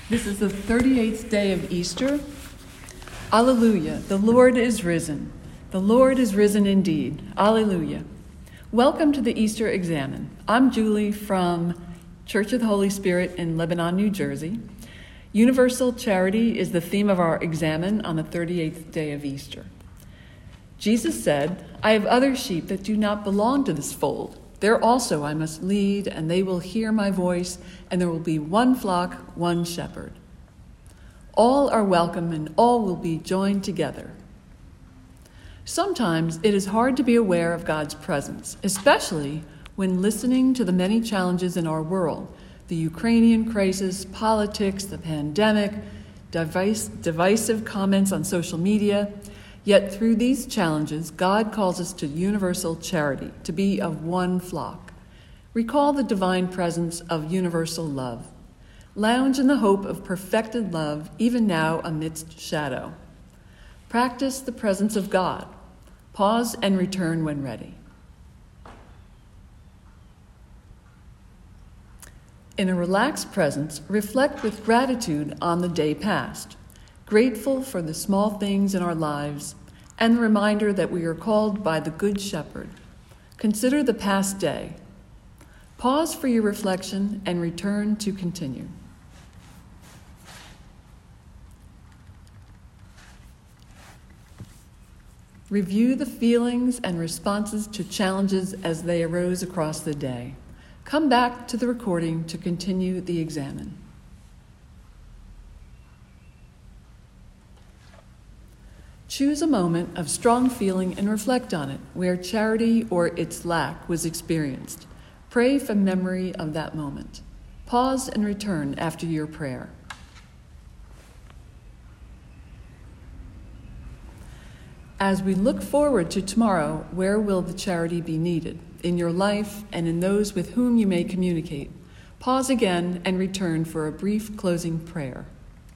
This is the 38th day of Easter. Alleluia, the Lord is risen. The Lord is risen indeed. Alleluia. Welcome to the Easter Examen. I'm Julie from Church of the Holy Spirit in Lebanon, New Jersey. Universal charity is the theme of our examen on the 38th day of Easter. Jesus said, "I have other sheep that do not belong to this fold. There also I must lead, and they will hear my voice, and there will be one flock, one shepherd." All are welcome, and all will be joined together. Sometimes it is hard to be aware of God's presence, especially when listening to the many challenges in our world: the Ukrainian crisis, politics, the pandemic, divisive comments on social media. Yet through these challenges, God calls us to universal charity, to be of one flock. Recall the divine presence of universal love. Lounge in the hope of perfected love, even now amidst shadow. Practice the presence of God. Pause and return when ready. In a relaxed presence, reflect with gratitude on the day past, grateful for the small things in our lives and the reminder that we are called by the Good Shepherd. Consider the past day. Pause for your reflection and return to continue. Review the feelings and responses to challenges as they arose across the day. Come back to the recording to continue the examen. Choose a moment of strong feeling and reflect on it, where charity or its lack was experienced. Pray from memory of that moment. Pause and return after your prayer. As we look forward to tomorrow, where will the charity be needed? In your life and in those with whom you may communicate. Pause again and return for a brief closing prayer.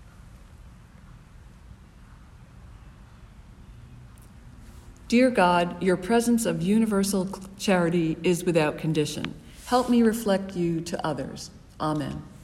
Dear God, your presence of universal charity is without condition. Help me reflect you to others. Amen.